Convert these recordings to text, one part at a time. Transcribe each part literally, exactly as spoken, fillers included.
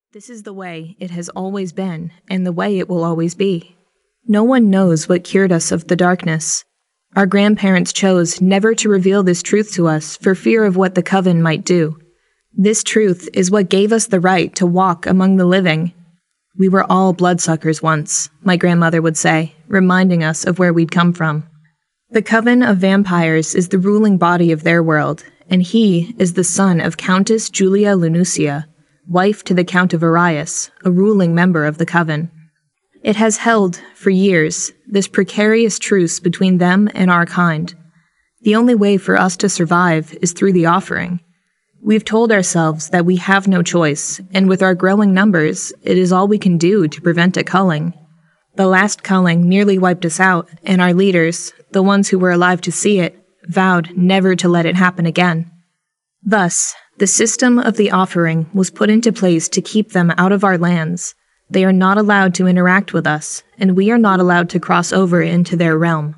This is the way it has always been, and the way it will always be. No one knows what cured us of the darkness. Our grandparents chose never to reveal this truth to us for fear of what the coven might do. This truth is what gave us the right to walk among the living. We were all bloodsuckers once, my grandmother would say, reminding us of where we'd come from. The Coven of Vampires is the ruling body of their world, and he is the son of Countess Julia Lanusia, wife to the Count of Arias, a ruling member of the Coven. It has held, for years, this precarious truce between them and our kind. The only way for us to survive is through the offering. We've told ourselves that we have no choice, and with our growing numbers, it is all we can do to prevent a culling. The last culling nearly wiped us out, and our leaders, the ones who were alive to see it, vowed never to let it happen again. Thus, the system of the offering was put into place to keep them out of our lands. They are not allowed to interact with us, and we are not allowed to cross over into their realm.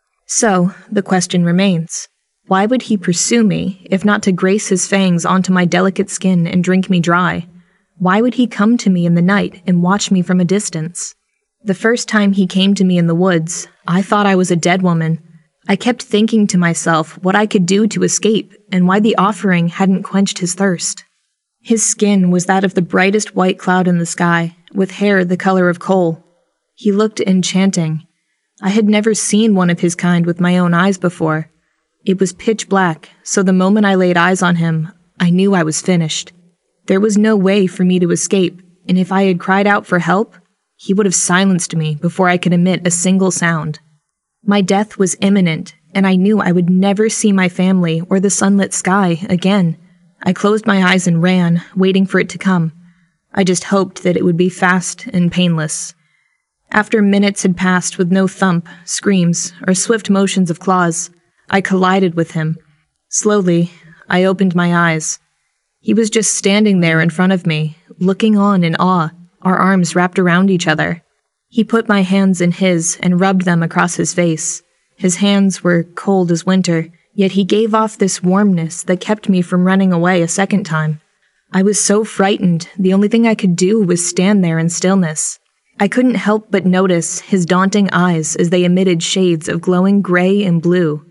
So, the question remains, why would he pursue me, if not to grace his fangs onto my delicate skin and drink me dry? Why would he come to me in the night and watch me from a distance? The first time he came to me in the woods, I thought I was a dead woman. I kept thinking to myself what I could do to escape and why the offering hadn't quenched his thirst. His skin was that of the brightest white cloud in the sky, with hair the color of coal. He looked enchanting. I had never seen one of his kind with my own eyes before. It was pitch black, so the moment I laid eyes on him, I knew I was finished. There was no way for me to escape, and if I had cried out for help, he would have silenced me before I could emit a single sound. My death was imminent, and I knew I would never see my family or the sunlit sky again. I closed my eyes and ran, waiting for it to come. I just hoped that it would be fast and painless. After minutes had passed with no thump, screams, or swift motions of claws, I collided with him. Slowly, I opened my eyes. He was just standing there in front of me, looking on in awe, our arms wrapped around each other. He put my hands in his and rubbed them across his face. His hands were cold as winter, yet he gave off this warmness that kept me from running away a second time. I was so frightened, the only thing I could do was stand there in stillness. I couldn't help but notice his daunting eyes as they emitted shades of glowing gray and blue.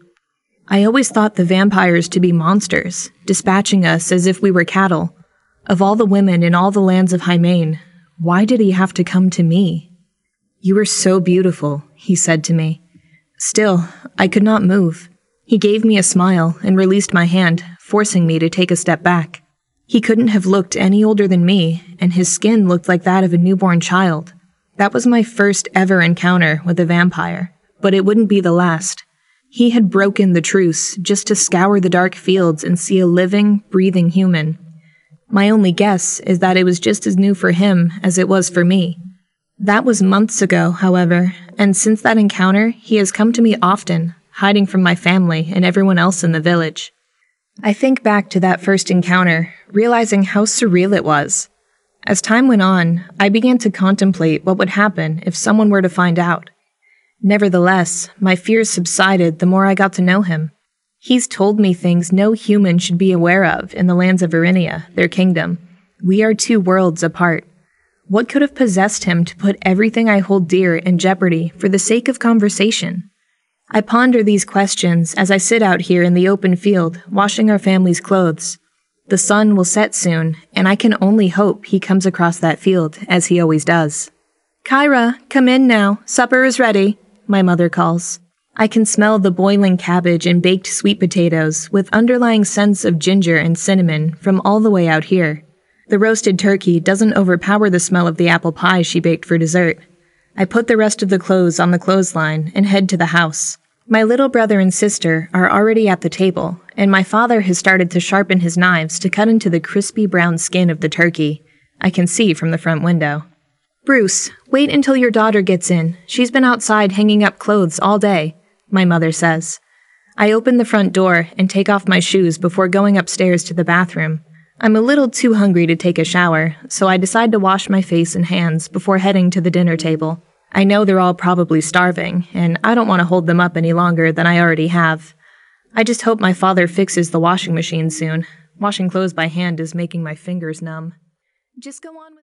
I always thought the vampires to be monsters, dispatching us as if we were cattle. Of all the women in all the lands of Hymain, why did he have to come to me? "You are so beautiful," he said to me. Still, I could not move. He gave me a smile and released my hand, forcing me to take a step back. He couldn't have looked any older than me, and his skin looked like that of a newborn child. That was my first ever encounter with a vampire, but it wouldn't be the last. He had broken the truce just to scour the dark fields and see a living, breathing human. My only guess is that it was just as new for him as it was for me. That was months ago, however, and since that encounter, he has come to me often, hiding from my family and everyone else in the village. I think back to that first encounter, realizing how surreal it was. As time went on, I began to contemplate what would happen if someone were to find out. Nevertheless, my fears subsided the more I got to know him. He's told me things no human should be aware of in the lands of Verinia, their kingdom. We are two worlds apart. What could have possessed him to put everything I hold dear in jeopardy for the sake of conversation? I ponder these questions as I sit out here in the open field, washing our family's clothes. The sun will set soon, and I can only hope he comes across that field, as he always does. "Kyra, come in now. Supper is ready," my mother calls. I can smell the boiling cabbage and baked sweet potatoes with underlying scents of ginger and cinnamon from all the way out here. The roasted turkey doesn't overpower the smell of the apple pie she baked for dessert. I put the rest of the clothes on the clothesline and head to the house. My little brother and sister are already at the table, and my father has started to sharpen his knives to cut into the crispy brown skin of the turkey. I can see from the front window. "Bruce, wait until your daughter gets in. She's been outside hanging up clothes all day," my mother says. I open the front door and take off my shoes before going upstairs to the bathroom. I'm a little too hungry to take a shower, so I decide to wash my face and hands before heading to the dinner table. I know they're all probably starving, and I don't want to hold them up any longer than I already have. I just hope my father fixes the washing machine soon. Washing clothes by hand is making my fingers numb. Just go on with